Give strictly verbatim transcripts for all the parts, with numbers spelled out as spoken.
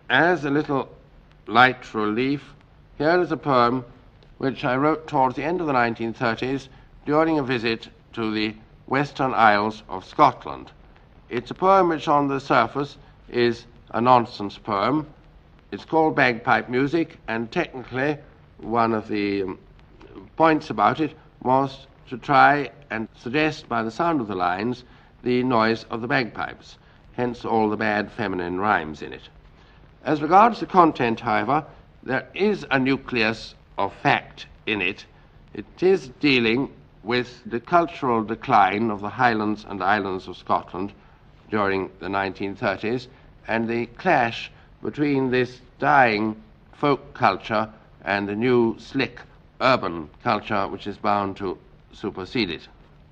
As a little light relief, here is a poem which I wrote towards the end of the nineteen thirties during a visit to the Western Isles of Scotland. It's a poem which on the surface is a nonsense poem. It's called Bagpipe Music, and technically one of the um, points about it was to try and suggest by the sound of the lines the noise of the bagpipes, hence all the bad feminine rhymes in it. As regards the content, however, there is a nucleus of fact in it. It is dealing with the cultural decline of the Highlands and Islands of Scotland during the nineteen thirties and the clash between this dying folk culture and the new slick urban culture which is bound to supersede it.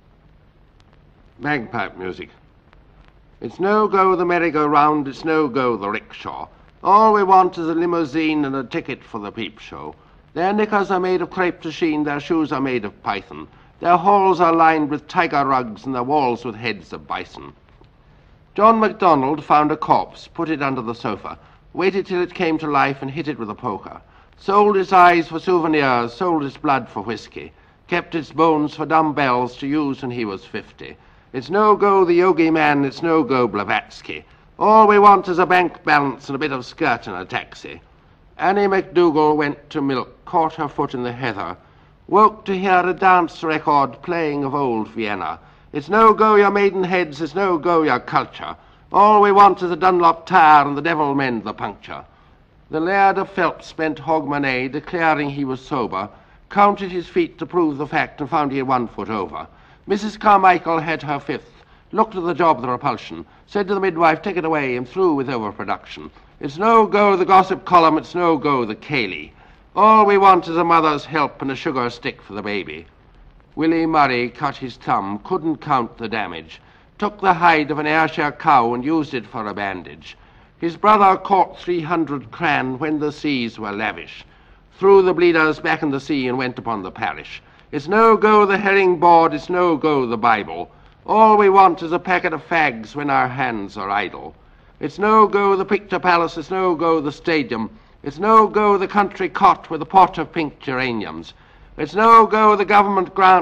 Bagpipe music. It's no go the merry-go-round, it's no go the rickshaw. All we want is a limousine and a ticket for the peep show. Their knickers are made of crepe de chine, their shoes are made of python. Their halls are lined with tiger rugs and their walls with heads of bison. John MacDonald found a corpse, put it under the sofa, waited till it came to life and hit it with a poker. Sold its eyes for souvenirs, sold its blood for whiskey, kept its bones for dumbbells to use when he was fifty. It's no go the yogi man, it's no go Blavatsky. All we want is a bank balance and a bit of skirt and a taxi. Annie MacDougall went to milk, caught her foot in the heather, woke to hear a dance record playing of old Vienna. It's no go your maidenheads, it's no go your culture. All we want is a Dunlop tire and the devil mend the puncture. The Laird of Phelps spent Hogmanay, declaring he was sober, counted his feet to prove the fact and found he had one foot over. Missus Carmichael had her fifth, looked at the job with repulsion, said to the midwife, take it away, I'm through with overproduction. It's no go the gossip column, it's no go the Cayley. All we want is a mother's help and a sugar stick for the baby. Willie Murray cut his thumb, couldn't count the damage, took the hide of an Ayrshire cow and used it for a bandage. His brother caught three hundred cran when the seas were lavish, threw the bleeders back in the sea and went upon the parish. It's no go the herring board, it's no go the Bible. All we want is a packet of fags when our hands are idle. It's no go the picture palace, it's no go the stadium. It's no go the country cot with a pot of pink geraniums. It's no go the government grant